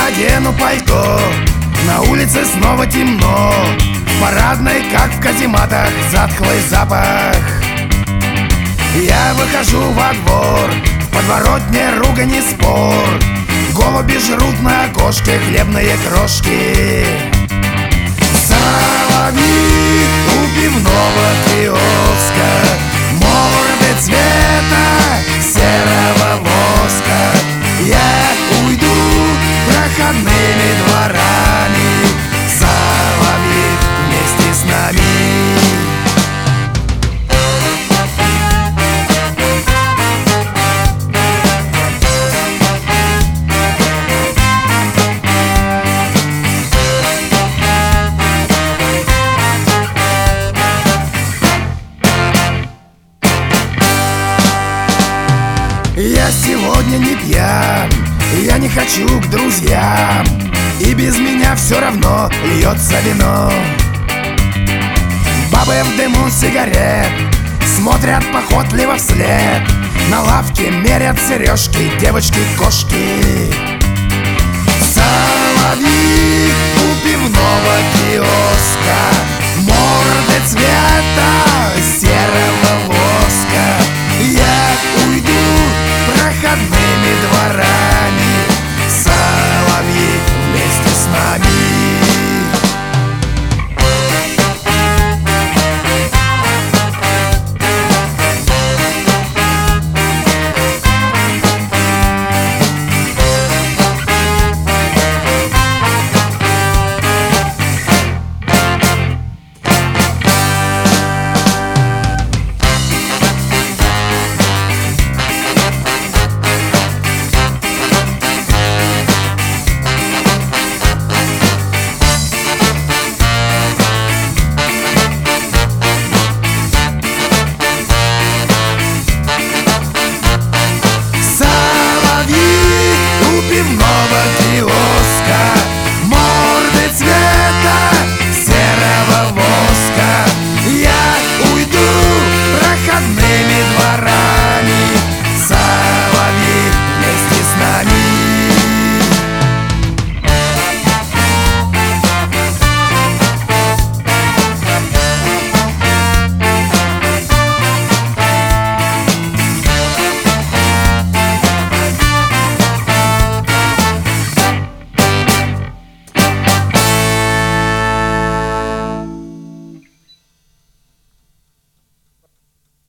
одену пальто, на улице снова темно. В парадной, как в казематах, затхлый запах. Я выхожу во двор, в подворотне ругань и спор. Голуби жрут на окошке хлебные крошки. Соловьи у пивного киоска, морды цвета серого воска. Я уйду проходными дворами, соловьи вместе с нами. Я сегодня не пьян, я не хочу к друзьям, и без меня все равно льется вино. Бабы в дыму сигарет смотрят походливо вслед, на лавке мерят сережки девочки-кошки.